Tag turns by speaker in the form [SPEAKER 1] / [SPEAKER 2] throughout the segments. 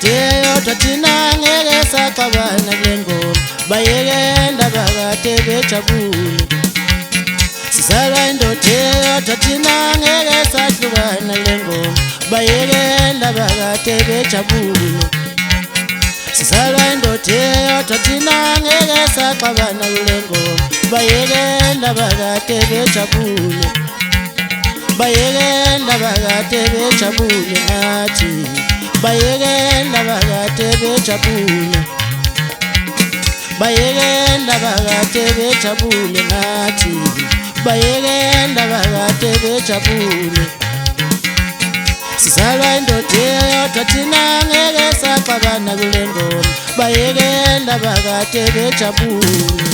[SPEAKER 1] yodwa thina ngeke saxabana kule ngoma bayeke indaba kade bejabule sizalwa indoda yodwa thina ngeke sahlukana kule ngoma bayeke indaba kade bejabule sizalwa indoda yodwa thina ngeke saxabana kule ngoma bayeke indaba kade bejabule bayeke indaba kade bejabule nathi bayeke indaba kade bejabule bayeke indaba kade bejabule nathi bayeke indaba kade bejabule sizalwa indoda yodwa thina ngeke saxabana kule ngoma bayeke indaba kade bejabule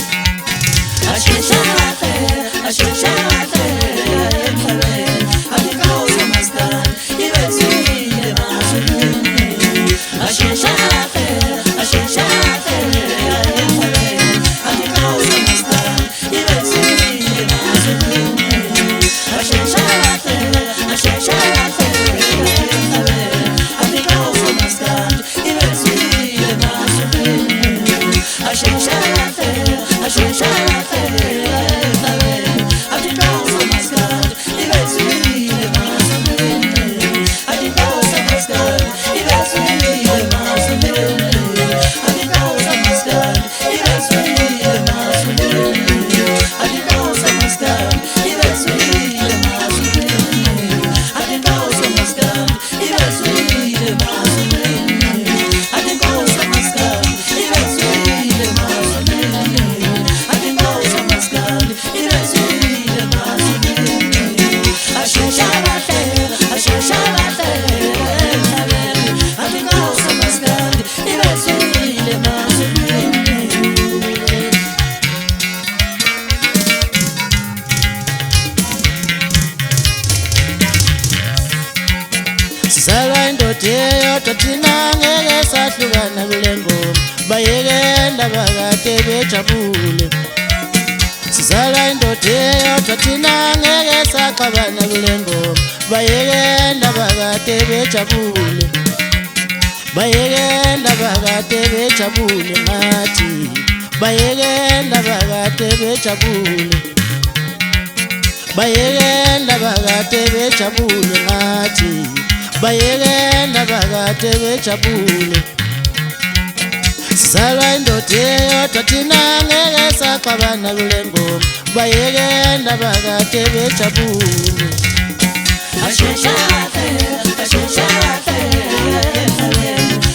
[SPEAKER 1] sizalwa indoda yodwa thina ngeke sahlukana kule ngoma bayeke indaba kade bejabule sizalwa indoda yodwa thina ngeke saxabana kule ngoma bayeke indaba kade bejabule bayeke indaba kade bejabule nathi bayeke indaba kade bejabule bayeke indaba kade bejabule nathi bayeke indaba kade bejabule sizalwa indoda yodwa thina ngeke saxabana kule ngoma bayeke indaba kade bejabule
[SPEAKER 2] ashesha